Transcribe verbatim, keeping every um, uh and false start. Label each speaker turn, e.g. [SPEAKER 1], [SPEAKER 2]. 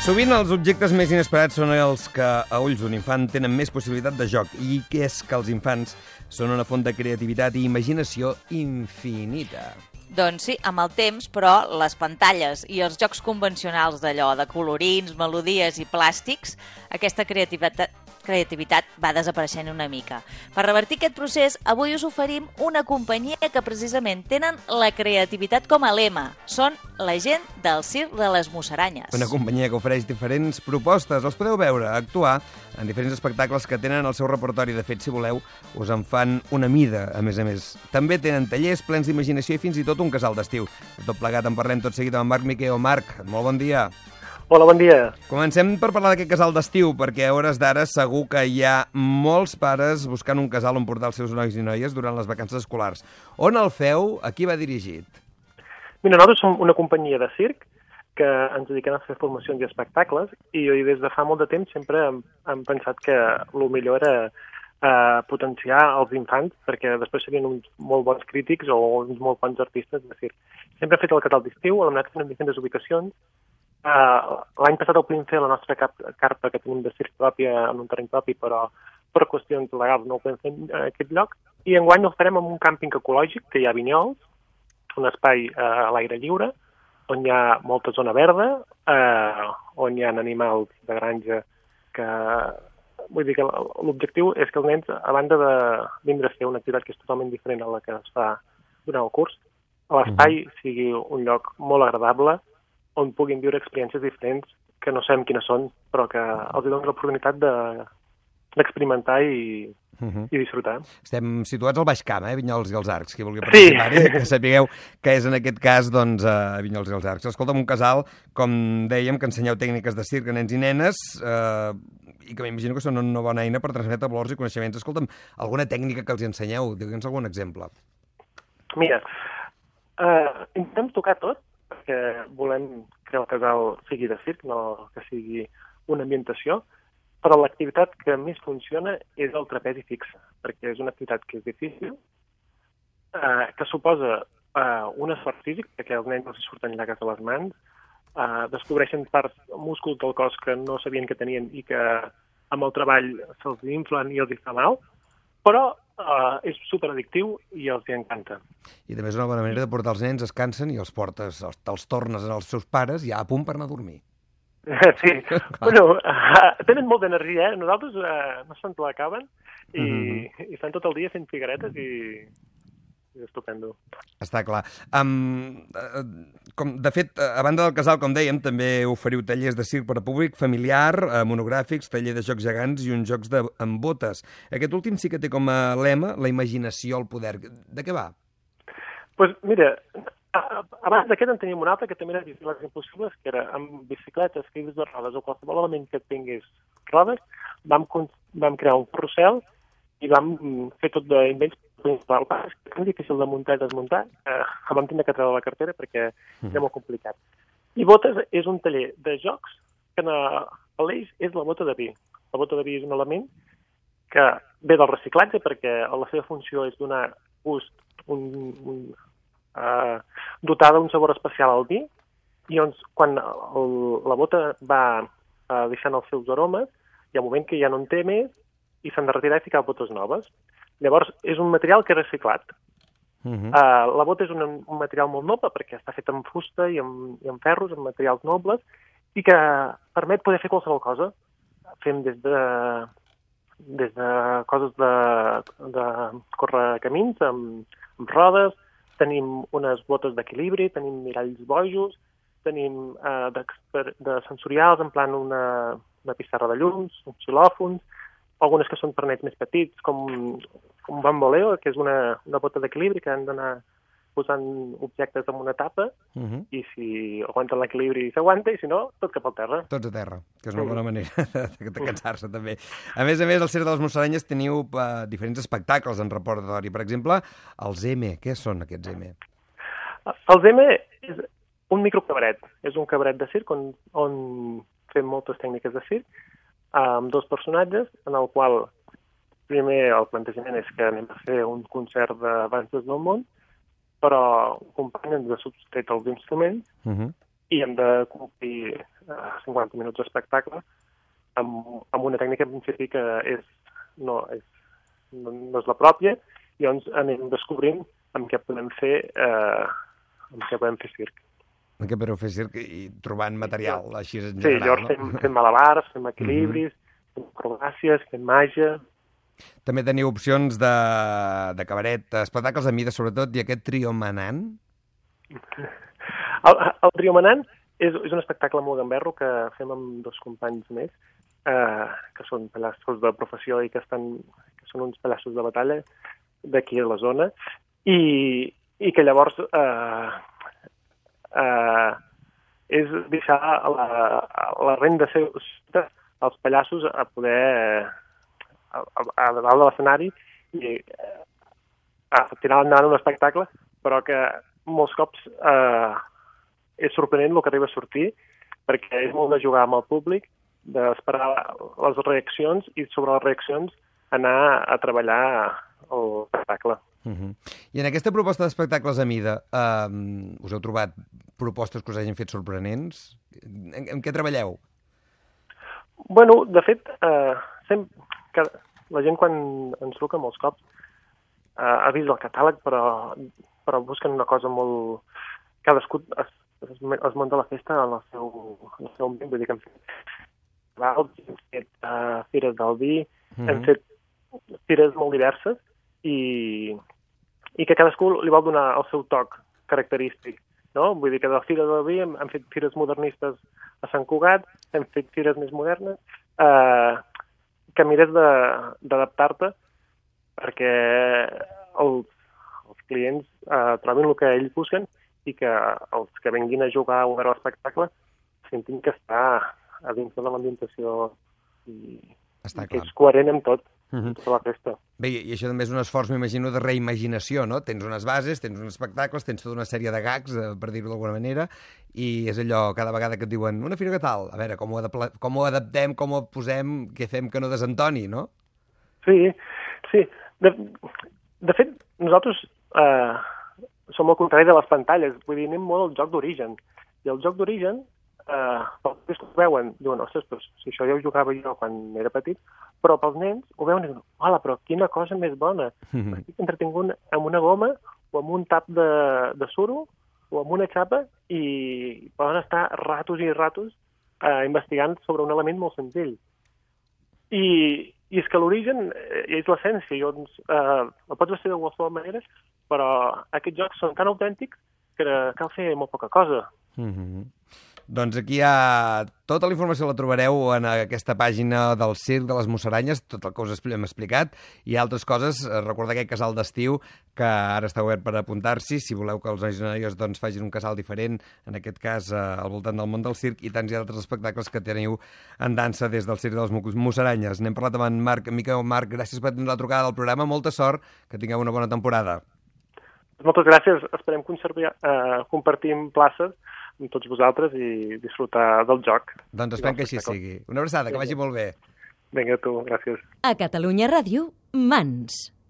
[SPEAKER 1] Sovint els objectes més inesperats són els que a ulls d'un infant tenen més possibilitat de joc, i que és que els infants són una font de creativitat i imaginació infinita.
[SPEAKER 2] Doncs sí, amb el temps, però les pantalles i els jocs convencionals d'allò, de colorins, melodies i plàstics, aquesta creativitat, creativitat va desapareixent una mica. Per revertir aquest procés, avui us oferim una companyia que precisament tenen la creativitat com a lema. Són la gent del Circ de les Musaranyes.
[SPEAKER 1] Una companyia que ofereix diferents propostes. Els podeu veure actuar en diferents espectacles que tenen el seu repertori. De fet, si voleu, us en fan una mida, a més a més. També tenen tallers plens d'imaginació i fins i tot un casal d'estiu. De tot plegat en parlem tot seguit amb Marc Miqueo. Marc, molt bon dia.
[SPEAKER 3] Hola, bon dia.
[SPEAKER 1] Comencem per parlar d'aquest casal d'estiu, perquè a hores d'ara segur que hi ha molts pares buscant un casal on portar els seus nois i noies durant les vacances escolars. On el feu? A qui va dirigit?
[SPEAKER 3] Mira, nosaltres som una companyia de circ que ens dediquem a fer formacions i espectacles, i jo des de fa molt de temps sempre hem, hem pensat que el millor era eh, potenciar els infants, perquè després serien uns molt bons crítics o uns molt bons artistes de circ. Sempre hem fet el casal d'estiu, hem anat fent en diferents ubicacions. Uh, L'any passat el podem fer la nostra cap, carpa que tenim de circ pròpia en un terreny propi, però per qüestions legals no ho podem fer en aquest lloc. I enguany el farem en un càmping ecològic que hi ha Vinyols, un espai uh, a l'aire lliure, on hi ha molta zona verda, uh, on hi ha animals de granja que... Vull dir que l'objectiu és que els nens, a banda de vindre a fer una activitat que és totalment diferent a la que es fa durant el curs, l'espai sigui un lloc molt agradable, on puguin viure experiències diferents que no sabem quines són, però que els donen l'oportunitat de, d'experimentar i, uh -huh. i disfrutar.
[SPEAKER 1] Estem situats al Baix Camp, eh? Vinyols i els Arcs, qui vulgui participar-hi, sí. Que sapigueu que és en aquest cas doncs, a Vinyols i els Arcs. Escolta'm, un casal, com dèiem, que ensenyeu tècniques de circ a nens i nenes, eh, i que m'imagino que són una bona eina per transmetre valors i coneixements. Escolta'm, alguna tècnica que els ensenyeu? Digue'ns algun exemple.
[SPEAKER 3] Mira, eh, intentem tocar tot, perquè volem que el casal sigui de circ, no que sigui una ambientació, però l'activitat que més funciona és el trapezi fixe, perquè és una activitat que és difícil, eh, que suposa eh, un esforç físic, perquè els nens no se surten llagues de les mans, eh, descobreixen parts, músculs del cos que no sabien que tenien i que amb el treball se'ls inflen i els fa mal, però Uh, és superaddictiu i els hi encanta.
[SPEAKER 1] I també és una bona manera de portar els nens, es cansen i els portes, els, els tornes als seus pares ja a punt per anar a dormir.
[SPEAKER 3] Sí, bueno, uh, tenen molta energia, eh? Nosaltres uh, no se'n l'acaben i, uh -huh. i estan tot el dia fent figueretes i, i estupendo.
[SPEAKER 1] Està clar. Um, uh, com, de fet, a banda del casal, com dèiem, també oferiu tallers de circ per a públic familiar, uh, monogràfics, taller de jocs gegants i uns jocs de, amb botes. Aquest últim sí que té com a lema la imaginació al poder. De què va?
[SPEAKER 3] Doncs pues mira, abans d'aquest en teníem un altre que també era bicicletes impossibles, que era amb bicicletes, caigues de rodes o qualsevol element que tingués rodes, vam, vam crear un carrusel i vam fer tot d'invents principals. És tan difícil de muntar i desmuntar que eh, vam tindre que treure la cartera perquè era molt complicat. I botes és un taller de jocs que l'eix és la bota de vi. La bota de vi és un element que ve del reciclatge perquè la seva funció és donar gust, un, un, uh, dotar d'un sabor especial al vi, i llavors quan el, la bota va uh, deixant els seus aromes, hi ha un moment que ja no en té més i s'han de retirar i ficar botes noves. Llavors, és un material que és reciclat. Uh -huh. uh, la bota és un, un material molt noble perquè està fet amb fusta i amb, i amb ferros, amb materials nobles, i que permet poder fer qualsevol cosa. Fem des de, des de coses de, de córrer camins amb, amb rodes, tenim unes botes d'equilibri, tenim miralls bojos, tenim uh, de, de sensorials, en plan una, una pissarra de llums, uns xilòfons, algunes que són per nens més petits, com, com un bamboleo, que és una, una bota d'equilibri que han d'anar posant objectes en una tapa, uh -huh. i si aguanten l'equilibri s'aguanta, i si no, tot cap al terra.
[SPEAKER 1] Tots a terra, que és una bona manera de, de cansar-se, també. A més a més, al Circ de les Musaranyes teniu uh, diferents espectacles en repertori. Per exemple, els M. Què són aquests M?
[SPEAKER 3] Els M és un microcabaret. És un cabaret de circ on, on fem moltes tècniques de circ, amb dos personatges, en el qual primer el plantejament és que anem a fer un concert d'Avances del món, però un company ens ha substret els instruments, uh -huh. i hem de complir uh, cinquanta minuts d'espectacle amb, amb una tècnica en principi que és, no, és, no, no és la pròpia, i llavors anem descobrint amb què podem fer, eh, amb què podem fer circ.
[SPEAKER 1] Amb què podeu fer circ i trobant material, sí, així en general,
[SPEAKER 3] sí, llavors
[SPEAKER 1] no?
[SPEAKER 3] fem, fem malabars, fem equilibris, mm-hmm. fem acrobàcies, fem màgia.
[SPEAKER 1] També teniu opcions de, de cabaret, espectacles a mida, sobretot, i aquest trio manant?
[SPEAKER 3] El, el trio manant és, és un espectacle molt gamberro que fem amb dos companys més, eh, que són pallassos de professió i que, estan, que són uns pallassos de batalla d'aquí a la zona, i, i que llavors eh, eh, és deixar la, la renda seva als pallassos a poder a, a, a dalt de l'escenari i a tirar endavant un espectacle, però que molts cops eh, és sorprenent el que arriba a sortir, perquè és molt de jugar amb el públic, d'esperar les reaccions i sobre les reaccions anar a treballar l'espectacle.
[SPEAKER 1] Uh-huh. I en aquesta proposta d'espectacles a mida, eh, us heu trobat propostes que us hagin fet sorprenents? En, en què treballeu?
[SPEAKER 3] Bueno, de fet, eh, sempre, que la gent quan ens truca molts cops eh, ha vist el catàleg, però, però busquen una cosa molt... Cadascú es, es, es munta la festa en el seu, en el seu ambient, vull dir que hem fet, hem fet uh, fires del vi, uh-huh. hem fet fires molt diverses, i, i que cadascú li vol donar el seu toc característic, no? Vull dir que de la Fira del Vi hem, hem fet fires modernistes a Sant Cugat, hem fet fires més modernes, eh, que mires d'adaptar-te perquè els, els clients eh, trobin el que ells busquen i que els que vinguin a jugar o a veure l'espectacle sentin que està a dins de l'ambientació i,
[SPEAKER 1] està
[SPEAKER 3] i que
[SPEAKER 1] clar.
[SPEAKER 3] és coherent amb tot.
[SPEAKER 1] Uh-huh.
[SPEAKER 3] Tota la festa.
[SPEAKER 1] Bé, i això també és un esforç, m'imagino, de reimaginació, no? Tens unes bases, tens uns espectacles, tens tota una sèrie de gags, eh, per dir-ho d'alguna manera, i és allò, cada vegada que et diuen una fira que tal, a veure, com ho, adapla... com ho adaptem, com ho posem, què fem que no desentoni, no?
[SPEAKER 3] Sí, sí. De, de fet, nosaltres eh, som al contrari de les pantalles, vull dir, anem molt al joc d'origen. I el joc d'origen, eh, els que ho veuen, diuen, ostres, però si això ja ho jugava jo quan era petit, però pels nens ho veuen i diuen, hola, però quina cosa més bona. Mm-hmm. Estic entretingut amb una goma o amb un tap de, de suro o amb una xapa i poden estar ratos i ratos eh, investigant sobre un element molt senzill. I, i és que l'origen eh, és l'essència, doncs, eh, el pots vestir de qualsevol manera, però aquests jocs són tan autèntics que cal fer molt poca cosa.
[SPEAKER 1] Mm-hmm. Doncs aquí hi ha... Tota la informació la trobareu en aquesta pàgina del Circ de les Musaranyes, tot el que us hem explicat, i altres coses. Recordeu aquest casal d'estiu, que ara està obert per apuntar-s'hi, si voleu que els nois i noies doncs, facin un casal diferent, en aquest cas eh, al voltant del món del circ, i tants i altres espectacles que teniu en dansa des del Circ de les Musaranyes. N'hem parlat amb en Marc. Miquel, Marc, gràcies per tenir la trucada del programa. Molta sort, que tingueu una bona temporada.
[SPEAKER 3] Moltes gràcies. Esperem conservar, eh, compartir places amb tots vosaltres i disfrutar del joc.
[SPEAKER 1] Doncs esperem que així sigui. Una abraçada, que vagi molt bé.
[SPEAKER 3] Vinga, tu, gràcies.
[SPEAKER 4] A Catalunya Ràdio, Mans.